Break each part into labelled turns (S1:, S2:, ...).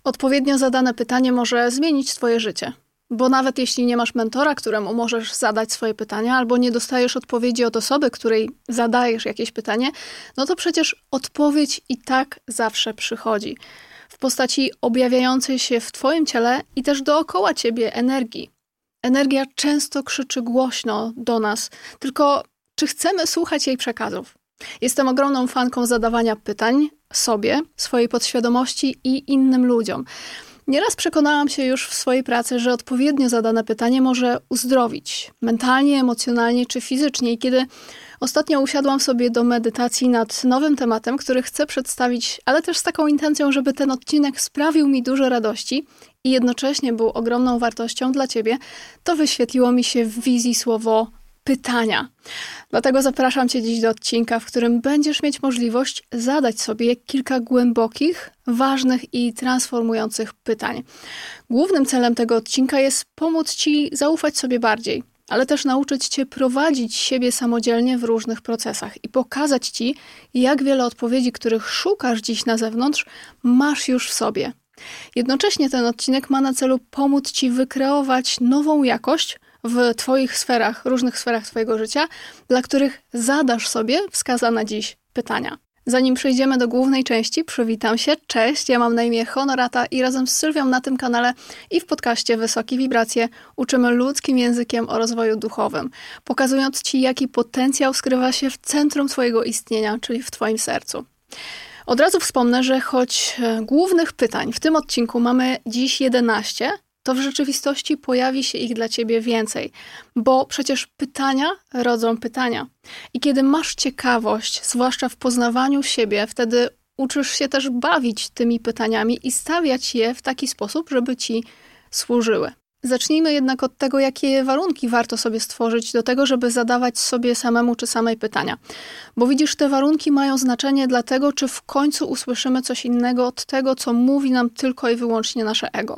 S1: Odpowiednio zadane pytanie może zmienić twoje życie. Bo nawet jeśli nie masz mentora, któremu możesz zadać swoje pytania, albo nie dostajesz odpowiedzi od osoby, której zadajesz jakieś pytanie, no to przecież odpowiedź i tak zawsze przychodzi. W postaci objawiającej się w twoim ciele i też dookoła ciebie energii. Energia często krzyczy głośno do nas, tylko czy chcemy słuchać jej przekazów? Jestem ogromną fanką zadawania pytań sobie, swojej podświadomości i innym ludziom. Nieraz przekonałam się już w swojej pracy, że odpowiednio zadane pytanie może uzdrowić mentalnie, emocjonalnie czy fizycznie. I kiedy ostatnio usiadłam sobie do medytacji nad nowym tematem, który chcę przedstawić, ale też z taką intencją, żeby ten odcinek sprawił mi dużo radości i jednocześnie był ogromną wartością dla ciebie, to wyświetliło mi się w wizji słowo pytania. Dlatego zapraszam cię dziś do odcinka, w którym będziesz mieć możliwość zadać sobie kilka głębokich, ważnych i transformujących pytań. Głównym celem tego odcinka jest pomóc ci zaufać sobie bardziej, ale też nauczyć cię prowadzić siebie samodzielnie w różnych procesach i pokazać ci, jak wiele odpowiedzi, których szukasz dziś na zewnątrz, masz już w sobie. Jednocześnie ten odcinek ma na celu pomóc ci wykreować nową jakość w twoich sferach, różnych sferach twojego życia, dla których zadasz sobie wskazane dziś pytania. Zanim przejdziemy do głównej części, przywitam się. Cześć, ja mam na imię Honorata i razem z Sylwią na tym kanale i w podcaście Wysokie Wibracje uczymy ludzkim językiem o rozwoju duchowym, pokazując ci, jaki potencjał skrywa się w centrum twojego istnienia, czyli w twoim sercu. Od razu wspomnę, że choć głównych pytań w tym odcinku mamy dziś 11, to w rzeczywistości pojawi się ich dla ciebie więcej, bo przecież pytania rodzą pytania. I kiedy masz ciekawość, zwłaszcza w poznawaniu siebie, wtedy uczysz się też bawić tymi pytaniami i stawiać je w taki sposób, żeby ci służyły. Zacznijmy jednak od tego, jakie warunki warto sobie stworzyć do tego, żeby zadawać sobie samemu czy samej pytania. Bo widzisz, te warunki mają znaczenie dla tego, czy w końcu usłyszymy coś innego od tego, co mówi nam tylko i wyłącznie nasze ego.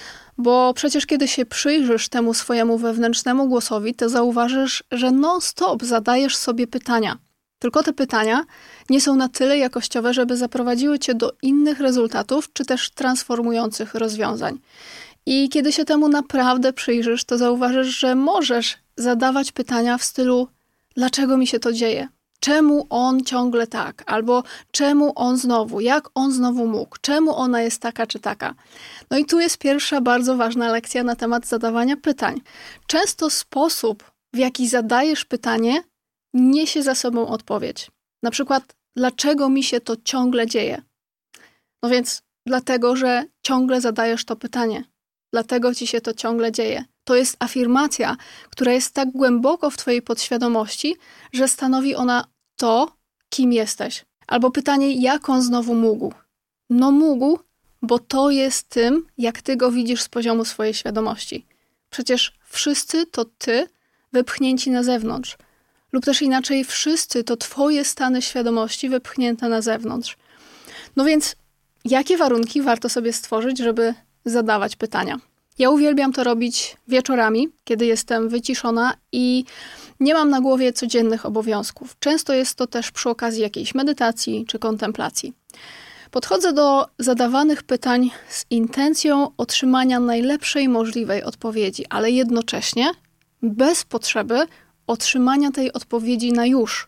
S1: Bo przecież kiedy się przyjrzysz temu swojemu wewnętrznemu głosowi, to zauważysz, że non-stop zadajesz sobie pytania. Tylko te pytania nie są na tyle jakościowe, żeby zaprowadziły cię do innych rezultatów, czy też transformujących rozwiązań. I kiedy się temu naprawdę przyjrzysz, to zauważysz, że możesz zadawać pytania w stylu: dlaczego mi się to dzieje? Czemu on ciągle tak? Albo czemu on znowu? Jak on znowu mógł? Czemu ona jest taka czy taka? No i tu jest pierwsza bardzo ważna lekcja na temat zadawania pytań. Często sposób, w jaki zadajesz pytanie, niesie za sobą odpowiedź. Na przykład, dlaczego mi się to ciągle dzieje? No więc dlatego, że ciągle zadajesz to pytanie. Dlatego ci się to ciągle dzieje. To jest afirmacja, która jest tak głęboko w twojej podświadomości, że stanowi ona to, kim jesteś. Albo pytanie, jak on znowu mógł? No mógł, bo to jest tym, jak ty go widzisz z poziomu swojej świadomości. Przecież wszyscy to ty wypchnięci na zewnątrz. Lub też inaczej, wszyscy to twoje stany świadomości wypchnięte na zewnątrz. No więc, jakie warunki warto sobie stworzyć, żeby zadawać pytania? Ja uwielbiam to robić wieczorami, kiedy jestem wyciszona i nie mam na głowie codziennych obowiązków. Często jest to też przy okazji jakiejś medytacji czy kontemplacji. Podchodzę do zadawanych pytań z intencją otrzymania najlepszej możliwej odpowiedzi, ale jednocześnie bez potrzeby otrzymania tej odpowiedzi na już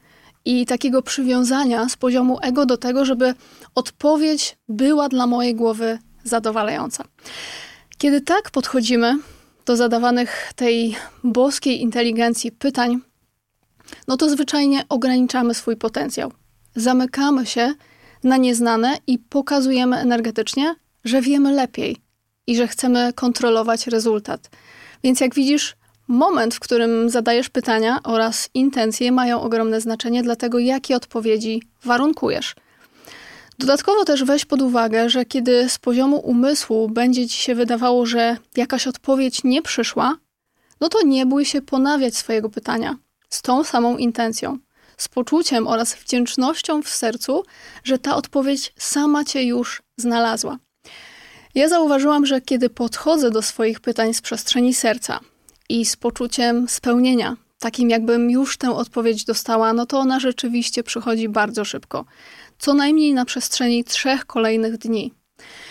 S1: i takiego przywiązania z poziomu ego do tego, żeby odpowiedź była dla mojej głowy zadowalająca. Kiedy tak podchodzimy do zadawanych tej boskiej inteligencji pytań, no to zwyczajnie ograniczamy swój potencjał. Zamykamy się na nieznane i pokazujemy energetycznie, że wiemy lepiej i że chcemy kontrolować rezultat. Więc jak widzisz, moment, w którym zadajesz pytania oraz intencje mają ogromne znaczenie dla tego, jakie odpowiedzi warunkujesz. Dodatkowo też weź pod uwagę, że kiedy z poziomu umysłu będzie ci się wydawało, że jakaś odpowiedź nie przyszła, no to nie bój się ponawiać swojego pytania z tą samą intencją, z poczuciem oraz wdzięcznością w sercu, że ta odpowiedź sama cię już znalazła. Ja zauważyłam, że kiedy podchodzę do swoich pytań z przestrzeni serca i z poczuciem spełnienia, takim jakbym już tę odpowiedź dostała, no to ona rzeczywiście przychodzi bardzo szybko. Co najmniej na przestrzeni 3 kolejnych dni.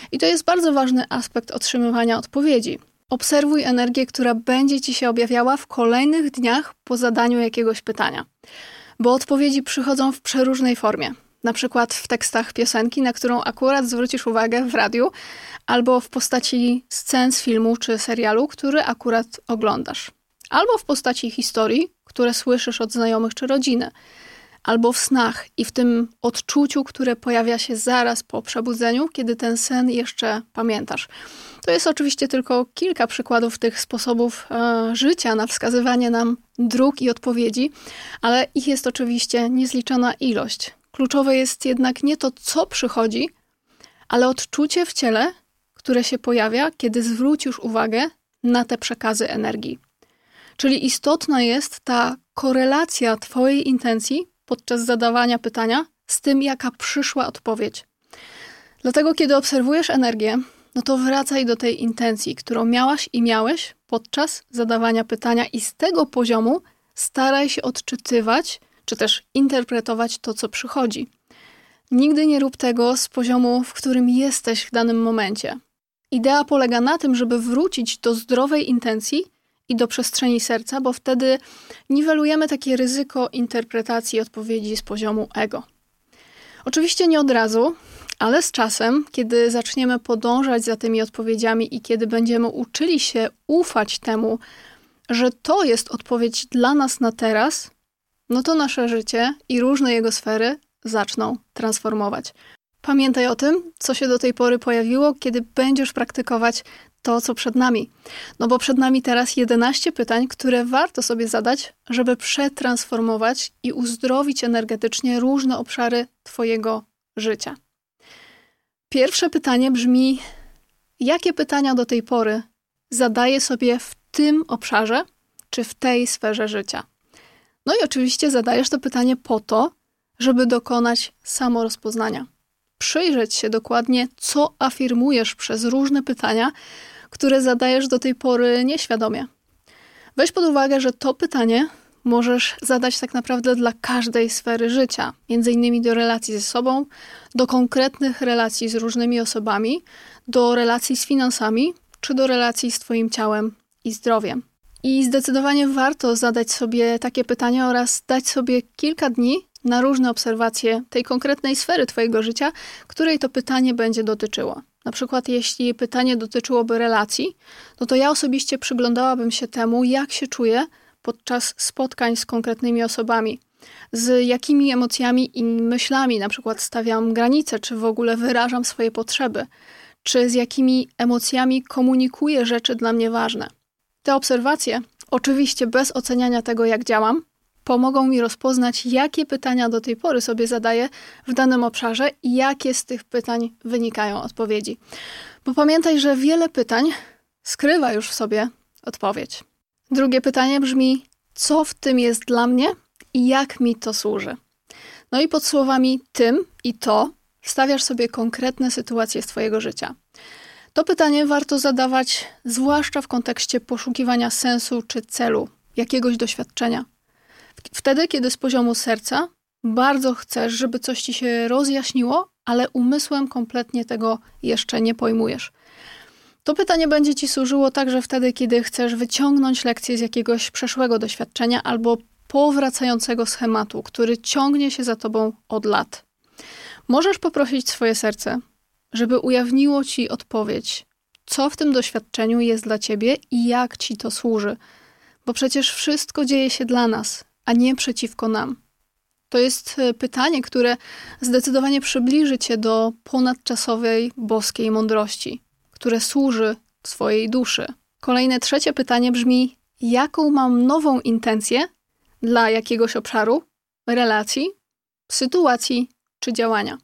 S1: I to jest bardzo ważny aspekt otrzymywania odpowiedzi. Obserwuj energię, która będzie ci się objawiała w kolejnych dniach po zadaniu jakiegoś pytania. Bo odpowiedzi przychodzą w przeróżnej formie. Na przykład w tekstach piosenki, na którą akurat zwrócisz uwagę w radiu, albo w postaci scen z filmu czy serialu, który akurat oglądasz. Albo w postaci historii, które słyszysz od znajomych czy rodziny. Albo w snach i w tym odczuciu, które pojawia się zaraz po przebudzeniu, kiedy ten sen jeszcze pamiętasz. To jest oczywiście tylko kilka przykładów tych sposobów życia na wskazywanie nam dróg i odpowiedzi, ale ich jest oczywiście niezliczona ilość. Kluczowe jest jednak nie to, co przychodzi, ale odczucie w ciele, które się pojawia, kiedy zwrócisz uwagę na te przekazy energii. Czyli istotna jest ta korelacja twojej intencji podczas zadawania pytania z tym, jaka przyszła odpowiedź. Dlatego, kiedy obserwujesz energię, no to wracaj do tej intencji, którą miałaś i miałeś podczas zadawania pytania i z tego poziomu staraj się odczytywać, czy też interpretować to, co przychodzi. Nigdy nie rób tego z poziomu, w którym jesteś w danym momencie. Idea polega na tym, żeby wrócić do zdrowej intencji i do przestrzeni serca, bo wtedy niwelujemy takie ryzyko interpretacji odpowiedzi z poziomu ego. Oczywiście nie od razu, ale z czasem, kiedy zaczniemy podążać za tymi odpowiedziami i kiedy będziemy uczyli się ufać temu, że to jest odpowiedź dla nas na teraz, no to nasze życie i różne jego sfery zaczną transformować. Pamiętaj o tym, co się do tej pory pojawiło, kiedy będziesz praktykować to, co przed nami. No bo przed nami teraz 11 pytań, które warto sobie zadać, żeby przetransformować i uzdrowić energetycznie różne obszary twojego życia. Pierwsze pytanie brzmi, jakie pytania do tej pory zadaję sobie w tym obszarze, czy w tej sferze życia? No i oczywiście zadajesz to pytanie po to, żeby dokonać samorozpoznania. Przyjrzeć się dokładnie, co afirmujesz przez różne pytania, które zadajesz do tej pory nieświadomie. Weź pod uwagę, że to pytanie możesz zadać tak naprawdę dla każdej sfery życia, między innymi do relacji ze sobą, do konkretnych relacji z różnymi osobami, do relacji z finansami, czy do relacji z twoim ciałem i zdrowiem. I zdecydowanie warto zadać sobie takie pytania oraz dać sobie kilka dni na różne obserwacje tej konkretnej sfery twojego życia, której to pytanie będzie dotyczyło. Na przykład jeśli pytanie dotyczyłoby relacji, no to ja osobiście przyglądałabym się temu, jak się czuję podczas spotkań z konkretnymi osobami. Z jakimi emocjami i myślami na przykład stawiam granice, czy w ogóle wyrażam swoje potrzeby, czy z jakimi emocjami komunikuję rzeczy dla mnie ważne. Te obserwacje, oczywiście bez oceniania tego, jak działam, pomogą mi rozpoznać, jakie pytania do tej pory sobie zadaję w danym obszarze i jakie z tych pytań wynikają odpowiedzi. Bo pamiętaj, że wiele pytań skrywa już w sobie odpowiedź. Drugie pytanie brzmi, co w tym jest dla mnie i jak mi to służy? No i pod słowami tym i to wstawiasz sobie konkretne sytuacje z twojego życia. To pytanie warto zadawać zwłaszcza w kontekście poszukiwania sensu czy celu, jakiegoś doświadczenia. Wtedy, kiedy z poziomu serca bardzo chcesz, żeby coś ci się rozjaśniło, ale umysłem kompletnie tego jeszcze nie pojmujesz. To pytanie będzie ci służyło także wtedy, kiedy chcesz wyciągnąć lekcję z jakiegoś przeszłego doświadczenia albo powracającego schematu, który ciągnie się za tobą od lat. Możesz poprosić swoje serce, żeby ujawniło ci odpowiedź, co w tym doświadczeniu jest dla ciebie i jak ci to służy. Bo przecież wszystko dzieje się dla nas, a nie przeciwko nam. To jest pytanie, które zdecydowanie przybliży cię do ponadczasowej, boskiej mądrości, które służy swojej duszy. Kolejne trzecie pytanie brzmi, jaką mam nową intencję dla jakiegoś obszaru, relacji, sytuacji czy działania.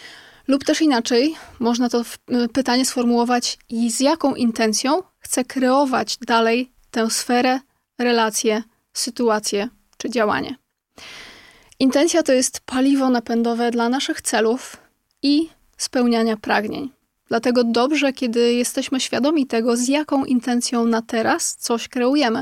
S1: Lub też inaczej, można to pytanie sformułować i z jaką intencją chcę kreować dalej tę sferę, relację, sytuację czy działanie. Intencja to jest paliwo napędowe dla naszych celów i spełniania pragnień. Dlatego dobrze, kiedy jesteśmy świadomi tego, z jaką intencją na teraz coś kreujemy.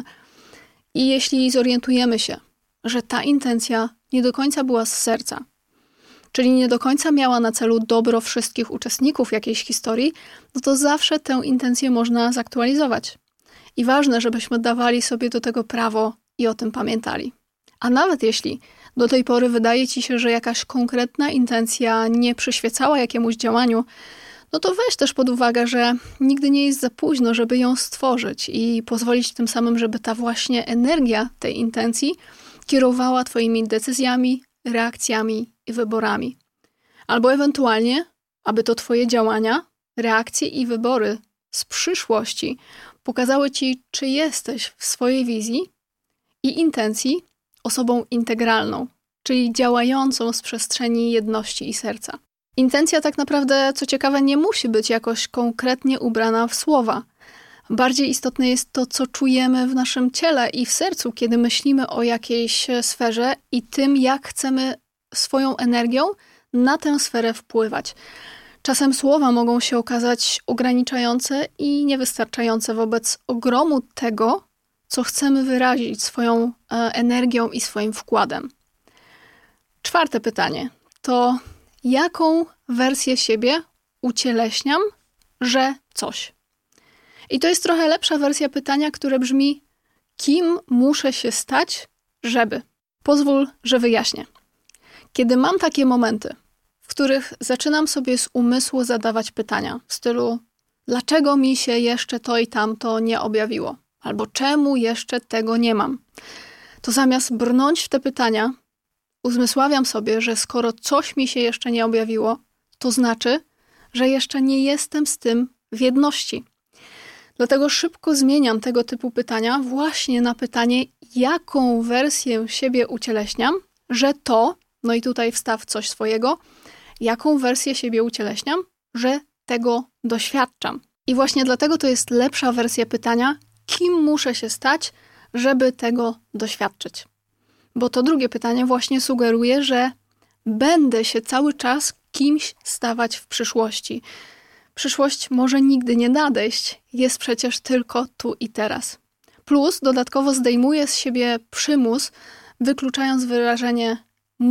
S1: I jeśli zorientujemy się, że ta intencja nie do końca była z serca, czyli nie do końca miała na celu dobro wszystkich uczestników jakiejś historii, no to zawsze tę intencję można zaktualizować. I ważne, żebyśmy dawali sobie do tego prawo i o tym pamiętali. A nawet jeśli do tej pory wydaje ci się, że jakaś konkretna intencja nie przyświecała jakiemuś działaniu, no to weź też pod uwagę, że nigdy nie jest za późno, żeby ją stworzyć i pozwolić tym samym, żeby ta właśnie energia tej intencji kierowała twoimi decyzjami, reakcjami i wyborami. Albo ewentualnie, aby to twoje działania, reakcje i wybory z przyszłości pokazały ci, czy jesteś w swojej wizji i intencji osobą integralną, czyli działającą z przestrzeni jedności i serca. Intencja tak naprawdę, co ciekawe, nie musi być jakoś konkretnie ubrana w słowa. Bardziej istotne jest to, co czujemy w naszym ciele i w sercu, kiedy myślimy o jakiejś sferze i tym, jak chcemy swoją energią na tę sferę wpływać. Czasem słowa mogą się okazać ograniczające i niewystarczające wobec ogromu tego, co chcemy wyrazić swoją energią i swoim wkładem. 4. pytanie to: jaką wersję siebie ucieleśniam, że coś? I to jest trochę lepsza wersja pytania, które brzmi: kim muszę się stać, żeby? Pozwól, że wyjaśnię. Kiedy mam takie momenty, w których zaczynam sobie z umysłu zadawać pytania w stylu: dlaczego mi się jeszcze to i tamto nie objawiło? Albo czemu jeszcze tego nie mam? To zamiast brnąć w te pytania, uzmysławiam sobie, że skoro coś mi się jeszcze nie objawiło, to znaczy, że jeszcze nie jestem z tym w jedności. Dlatego szybko zmieniam tego typu pytania właśnie na pytanie, jaką wersję siebie ucieleśniam, że to, no i tutaj wstaw coś swojego, jaką wersję siebie ucieleśniam, że tego doświadczam. I właśnie dlatego to jest lepsza wersja pytania, kim muszę się stać, żeby tego doświadczyć. Bo to drugie pytanie właśnie sugeruje, że będę się cały czas kimś stawać w przyszłości. Przyszłość może nigdy nie nadejść, jest przecież tylko tu i teraz. Plus dodatkowo zdejmuję z siebie przymus, wykluczając wyrażenie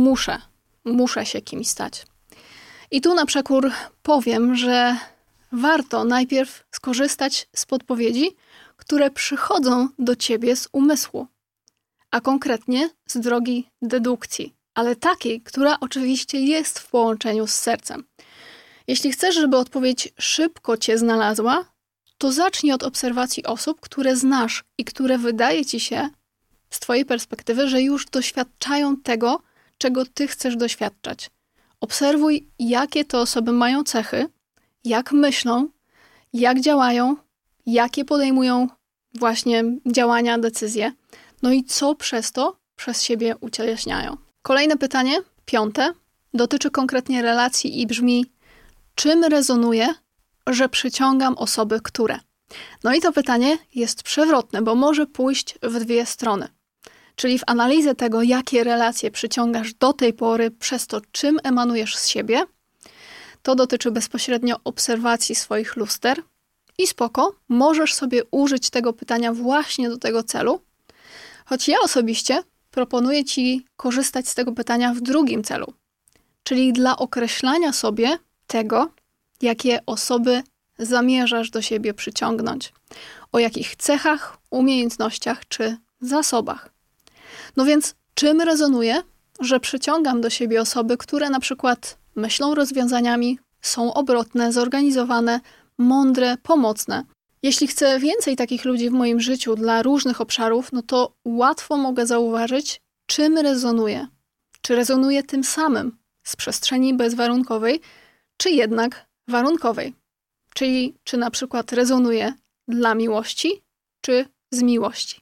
S1: muszę się kimś stać. I tu na przekór powiem, że warto najpierw skorzystać z podpowiedzi, które przychodzą do ciebie z umysłu, a konkretnie z drogi dedukcji, ale takiej, która oczywiście jest w połączeniu z sercem. Jeśli chcesz, żeby odpowiedź szybko cię znalazła, to zacznij od obserwacji osób, które znasz i które wydaje ci się, z twojej perspektywy, że już doświadczają tego, czego ty chcesz doświadczać. Obserwuj, jakie te osoby mają cechy, jak myślą, jak działają, jakie podejmują właśnie działania, decyzje, no i co przez to przez siebie ucieleśniają. Kolejne pytanie, 5, dotyczy konkretnie relacji i brzmi: czym rezonuje, że przyciągam osoby, które? No i to pytanie jest przewrotne, bo może pójść w dwie strony. Czyli w analizę tego, jakie relacje przyciągasz do tej pory przez to, czym emanujesz z siebie, to dotyczy bezpośrednio obserwacji swoich luster i spoko, możesz sobie użyć tego pytania właśnie do tego celu, choć ja osobiście proponuję ci korzystać z tego pytania w drugim celu, czyli dla określania sobie tego, jakie osoby zamierzasz do siebie przyciągnąć, o jakich cechach, umiejętnościach czy zasobach. No więc czym rezonuje, że przyciągam do siebie osoby, które na przykład myślą rozwiązaniami, są obrotne, zorganizowane, mądre, pomocne. Jeśli chcę więcej takich ludzi w moim życiu dla różnych obszarów, no to łatwo mogę zauważyć, czym rezonuje. Czy rezonuje tym samym z przestrzeni bezwarunkowej, czy jednak warunkowej. Czyli czy na przykład rezonuje dla miłości, czy z miłości.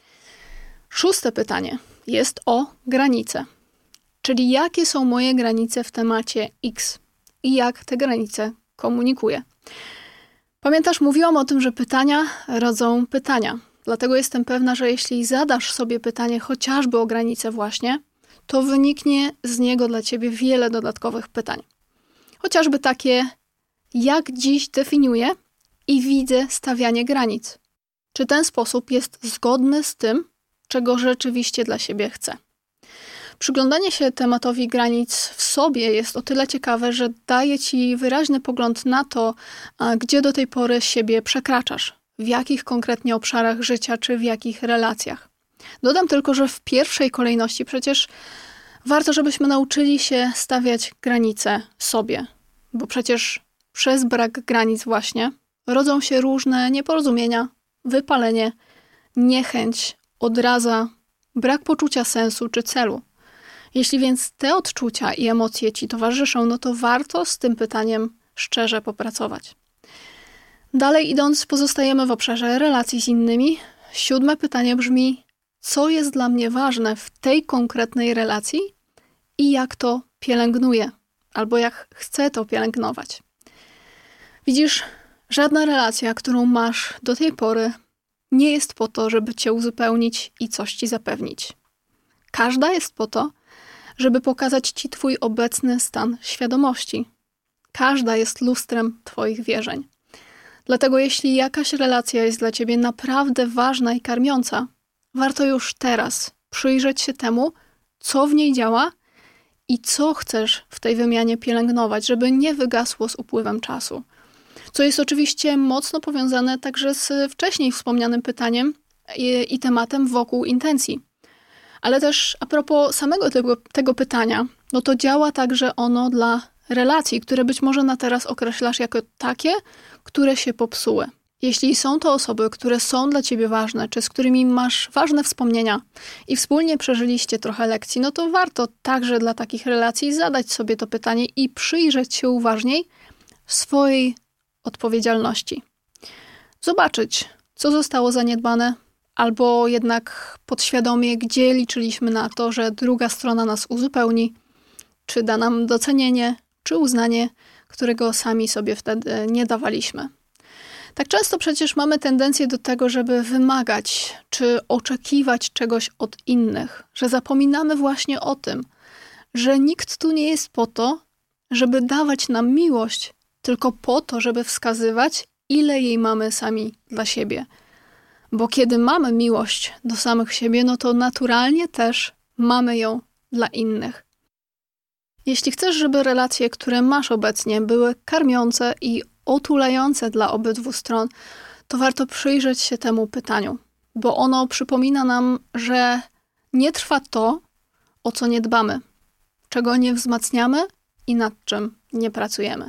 S1: 6. pytanie jest o granice. Czyli jakie są moje granice w temacie X i jak te granice komunikuję. Pamiętasz, mówiłam o tym, że pytania rodzą pytania. Dlatego jestem pewna, że jeśli zadasz sobie pytanie chociażby o granice właśnie, to wyniknie z niego dla ciebie wiele dodatkowych pytań. Chociażby takie: jak dziś definiuję i widzę stawianie granic? Czy ten sposób jest zgodny z tym, czego rzeczywiście dla siebie chcę? Przyglądanie się tematowi granic w sobie jest o tyle ciekawe, że daje ci wyraźny pogląd na to, gdzie do tej pory siebie przekraczasz, w jakich konkretnie obszarach życia czy w jakich relacjach. Dodam tylko, że w pierwszej kolejności przecież warto, żebyśmy nauczyli się stawiać granice sobie, bo przecież przez brak granic właśnie rodzą się różne nieporozumienia, wypalenie, niechęć, odraza, brak poczucia sensu czy celu. Jeśli więc te odczucia i emocje ci towarzyszą, no to warto z tym pytaniem szczerze popracować. Dalej idąc, pozostajemy w obszarze relacji z innymi. 7. pytanie brzmi: co jest dla mnie ważne w tej konkretnej relacji i jak to pielęgnuję, albo jak chcę to pielęgnować. Widzisz, żadna relacja, którą masz do tej pory, nie jest po to, żeby cię uzupełnić i coś ci zapewnić. Każda jest po to, żeby pokazać ci twój obecny stan świadomości. Każda jest lustrem twoich wierzeń. Dlatego jeśli jakaś relacja jest dla ciebie naprawdę ważna i karmiąca, warto już teraz przyjrzeć się temu, co w niej działa i co chcesz w tej wymianie pielęgnować, żeby nie wygasło z upływem czasu. Co jest oczywiście mocno powiązane także z wcześniej wspomnianym pytaniem i tematem wokół intencji. Ale też a propos samego tego pytania, no to działa także ono dla relacji, które być może na teraz określasz jako takie, które się popsuły. Jeśli są to osoby, które są dla ciebie ważne, czy z którymi masz ważne wspomnienia i wspólnie przeżyliście trochę lekcji, no to warto także dla takich relacji zadać sobie to pytanie i przyjrzeć się uważniej swojej odpowiedzialności. Zobaczyć, co zostało zaniedbane, albo jednak podświadomie, gdzie liczyliśmy na to, że druga strona nas uzupełni, czy da nam docenienie, czy uznanie, którego sami sobie wtedy nie dawaliśmy. Tak często przecież mamy tendencję do tego, żeby wymagać, czy oczekiwać czegoś od innych, że zapominamy właśnie o tym, że nikt tu nie jest po to, żeby dawać nam miłość, tylko po to, żeby wskazywać, ile jej mamy sami dla siebie. Bo kiedy mamy miłość do samych siebie, no to naturalnie też mamy ją dla innych. Jeśli chcesz, żeby relacje, które masz obecnie, były karmiące i otulające dla obydwu stron, to warto przyjrzeć się temu pytaniu, bo ono przypomina nam, że nie trwa to, o co nie dbamy, czego nie wzmacniamy i nad czym nie pracujemy.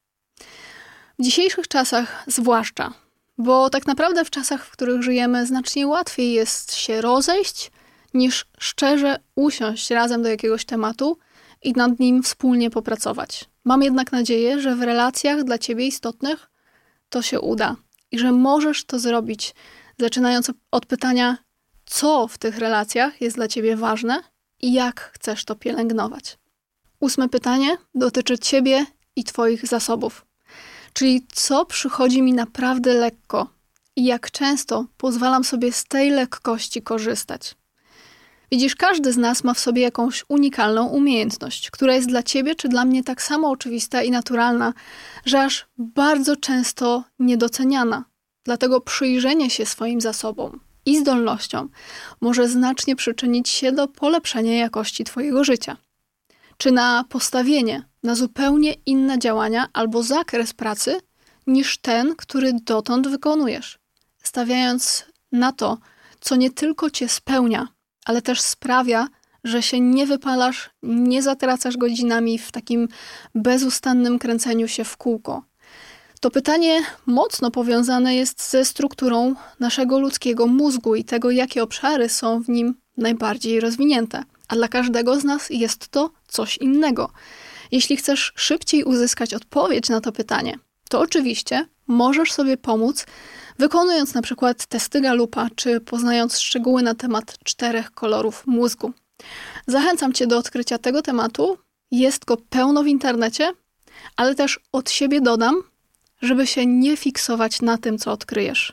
S1: W dzisiejszych czasach zwłaszcza, bo tak naprawdę w czasach, w których żyjemy, znacznie łatwiej jest się rozejść, niż szczerze usiąść razem do jakiegoś tematu i nad nim wspólnie popracować. Mam jednak nadzieję, że w relacjach dla ciebie istotnych to się uda i że możesz to zrobić, zaczynając od pytania, co w tych relacjach jest dla ciebie ważne i jak chcesz to pielęgnować. 8. pytanie dotyczy ciebie i twoich zasobów. Czyli co przychodzi mi naprawdę lekko i jak często pozwalam sobie z tej lekkości korzystać. Widzisz, każdy z nas ma w sobie jakąś unikalną umiejętność, która jest dla ciebie czy dla mnie tak samo oczywista i naturalna, że aż bardzo często niedoceniana. Dlatego przyjrzenie się swoim zasobom i zdolnościom może znacznie przyczynić się do polepszenia jakości twojego życia. Czy na postawienie na zupełnie inne działania albo zakres pracy niż ten, który dotąd wykonujesz. Stawiając na to, co nie tylko cię spełnia, ale też sprawia, że się nie wypalasz, nie zatracasz godzinami w takim bezustannym kręceniu się w kółko. To pytanie mocno powiązane jest ze strukturą naszego ludzkiego mózgu i tego, jakie obszary są w nim najbardziej rozwinięte. A dla każdego z nas jest to coś innego. Jeśli chcesz szybciej uzyskać odpowiedź na to pytanie, to oczywiście możesz sobie pomóc, wykonując na przykład testy Gallupa, czy poznając szczegóły na temat 4 kolorów mózgu. Zachęcam cię do odkrycia tego tematu. Jest go pełno w internecie, ale też od siebie dodam, żeby się nie fiksować na tym, co odkryjesz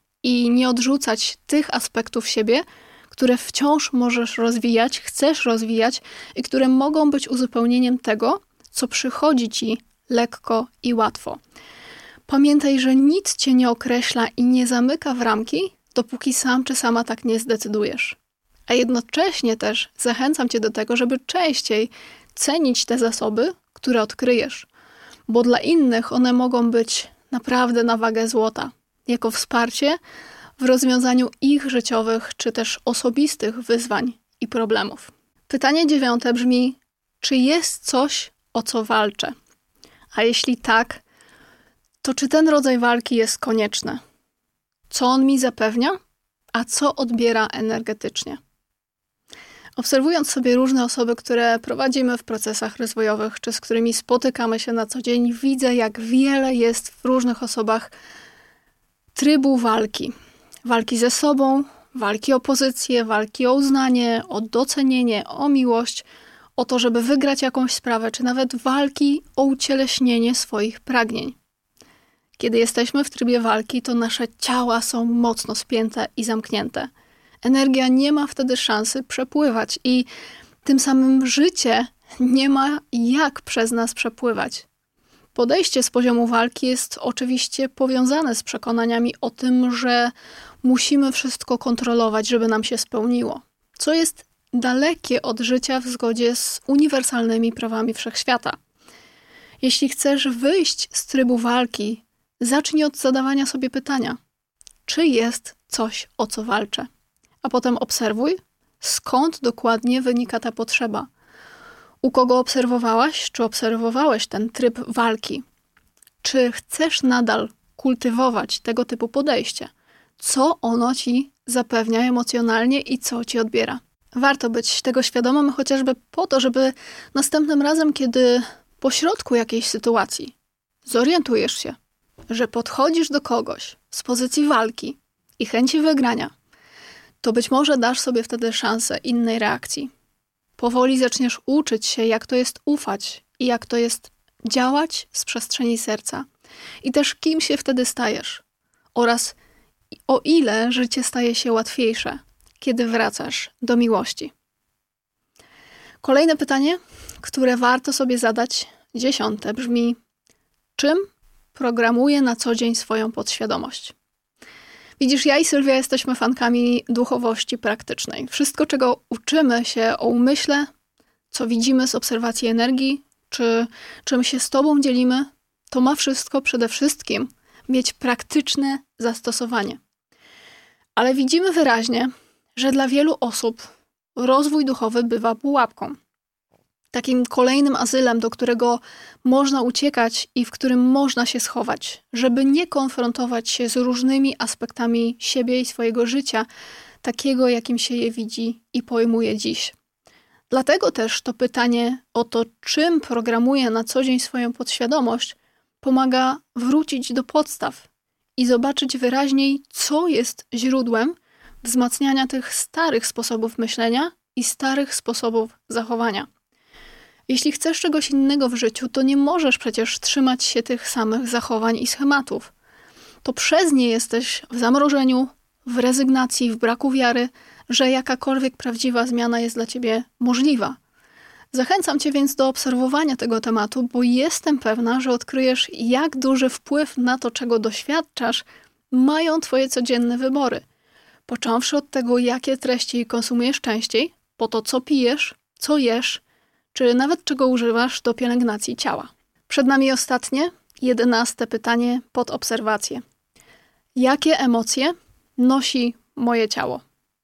S1: i nie odrzucać tych aspektów siebie, które wciąż możesz rozwijać, chcesz rozwijać i które mogą być uzupełnieniem tego, co przychodzi ci lekko i łatwo. Pamiętaj, że nic cię nie określa i nie zamyka w ramki, dopóki sam czy sama tak nie zdecydujesz. A jednocześnie też zachęcam cię do tego, żeby częściej cenić te zasoby, które odkryjesz, bo dla innych one mogą być naprawdę na wagę złota, jako wsparcie w rozwiązaniu ich życiowych czy też osobistych wyzwań i problemów. Pytanie 9 brzmi, czy jest coś, o co walczę? A jeśli tak, to czy ten rodzaj walki jest konieczny? Co on mi zapewnia, a co odbiera energetycznie? Obserwując sobie różne osoby, które prowadzimy w procesach rozwojowych, czy z którymi spotykamy się na co dzień, widzę, jak wiele jest w różnych osobach trybu walki. Walki ze sobą, walki o pozycję, walki o uznanie, o docenienie, o miłość, o to, żeby wygrać jakąś sprawę, czy nawet walki o ucieleśnienie swoich pragnień. Kiedy jesteśmy w trybie walki, to nasze ciała są mocno spięte i zamknięte. Energia nie ma wtedy szansy przepływać i tym samym życie nie ma jak przez nas przepływać. Podejście z poziomu walki jest oczywiście powiązane z przekonaniami o tym, że musimy wszystko kontrolować, żeby nam się spełniło, co jest dalekie od życia w zgodzie z uniwersalnymi prawami wszechświata. Jeśli chcesz wyjść z trybu walki, zacznij od zadawania sobie pytania, czy jest coś, o co walczę? A potem obserwuj, skąd dokładnie wynika ta potrzeba. U kogo obserwowałaś, czy obserwowałeś ten tryb walki? Czy chcesz nadal kultywować tego typu podejście? Co ono ci zapewnia emocjonalnie i co ci odbiera? Warto być tego świadomym chociażby po to, żeby następnym razem, kiedy pośrodku jakiejś sytuacji zorientujesz się, że podchodzisz do kogoś z pozycji walki i chęci wygrania, to być może dasz sobie wtedy szansę innej reakcji. Powoli zaczniesz uczyć się, jak to jest ufać i jak to jest działać z przestrzeni serca. I też kim się wtedy stajesz oraz o ile życie staje się łatwiejsze, kiedy wracasz do miłości. Kolejne pytanie, które warto sobie zadać, 10, brzmi: czym programuję na co dzień swoją podświadomość? Widzisz, ja i Sylwia jesteśmy fankami duchowości praktycznej. Wszystko, czego uczymy się o umyśle, co widzimy z obserwacji energii, czy czym się z Tobą dzielimy, to ma wszystko przede wszystkim mieć praktyczne zastosowanie. Ale widzimy wyraźnie, że dla wielu osób rozwój duchowy bywa pułapką. Takim kolejnym azylem, do którego można uciekać i w którym można się schować, żeby nie konfrontować się z różnymi aspektami siebie i swojego życia, takiego, jakim się je widzi i pojmuje dziś. Dlatego też to pytanie o to, czym programuję na co dzień swoją podświadomość, pomaga wrócić do podstaw i zobaczyć wyraźniej, co jest źródłem wzmacniania tych starych sposobów myślenia i starych sposobów zachowania. Jeśli chcesz czegoś innego w życiu, to nie możesz przecież trzymać się tych samych zachowań i schematów. To przez nie jesteś w zamrożeniu, w rezygnacji, w braku wiary, że jakakolwiek prawdziwa zmiana jest dla ciebie możliwa. Zachęcam cię więc do obserwowania tego tematu, bo jestem pewna, że odkryjesz, jak duży wpływ na to, czego doświadczasz, mają twoje codzienne wybory. Począwszy od tego, jakie treści konsumujesz częściej, po to, co pijesz, co jesz, czy nawet czego używasz do pielęgnacji ciała. Przed nami ostatnie, 11 pytanie pod obserwację. Jakie emocje nosi moje ciało?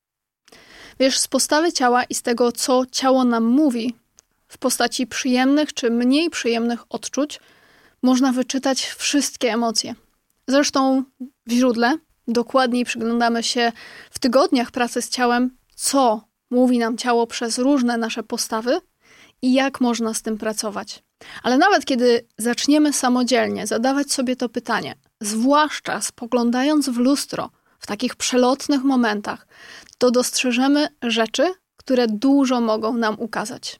S1: Wiesz, z postawy ciała i z tego, co ciało nam mówi, w postaci przyjemnych czy mniej przyjemnych odczuć, można wyczytać wszystkie emocje. Zresztą w źródle dokładniej przyglądamy się w tygodniach pracy z ciałem, co mówi nam ciało przez różne nasze postawy i jak można z tym pracować. Ale nawet kiedy zaczniemy samodzielnie zadawać sobie to pytanie, zwłaszcza spoglądając w lustro w takich przelotnych momentach, to dostrzeżemy rzeczy, które dużo mogą nam ukazać.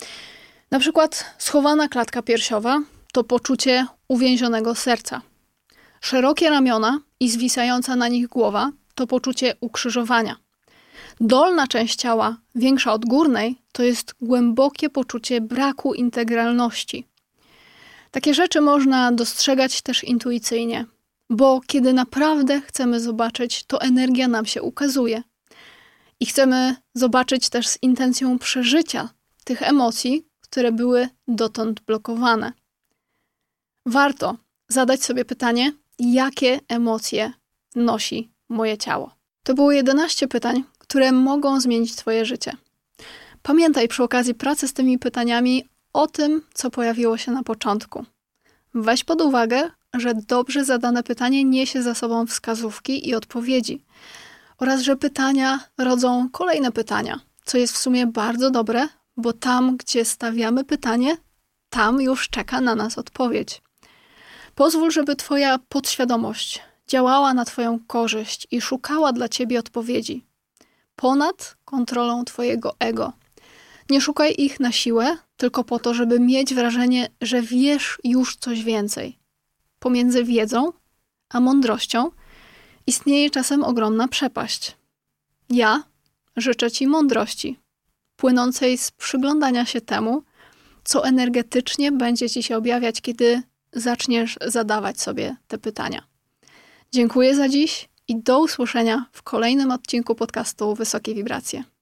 S1: Na przykład schowana klatka piersiowa to poczucie uwięzionego serca. Szerokie ramiona i zwisająca na nich głowa to poczucie ukrzyżowania. Dolna część ciała, większa od górnej, to jest głębokie poczucie braku integralności. Takie rzeczy można dostrzegać też intuicyjnie, bo kiedy naprawdę chcemy zobaczyć, to energia nam się ukazuje. I chcemy zobaczyć też z intencją przeżycia tych emocji, które były dotąd blokowane. Warto zadać sobie pytanie, jakie emocje nosi moje ciało. To było 11 pytań, które mogą zmienić Twoje życie. Pamiętaj przy okazji pracy z tymi pytaniami o tym, co pojawiło się na początku. Weź pod uwagę, że dobrze zadane pytanie niesie za sobą wskazówki i odpowiedzi oraz że pytania rodzą kolejne pytania, co jest w sumie bardzo dobre, bo tam, gdzie stawiamy pytanie, tam już czeka na nas odpowiedź. Pozwól, żeby Twoja podświadomość działała na Twoją korzyść i szukała dla Ciebie odpowiedzi. Ponad kontrolą Twojego ego. Nie szukaj ich na siłę, tylko po to, żeby mieć wrażenie, że wiesz już coś więcej. Pomiędzy wiedzą a mądrością istnieje czasem ogromna przepaść. Ja życzę Ci mądrości, płynącej z przyglądania się temu, co energetycznie będzie Ci się objawiać, kiedy zaczniesz zadawać sobie te pytania. Dziękuję za dziś i do usłyszenia w kolejnym odcinku podcastu Wysokie Wibracje.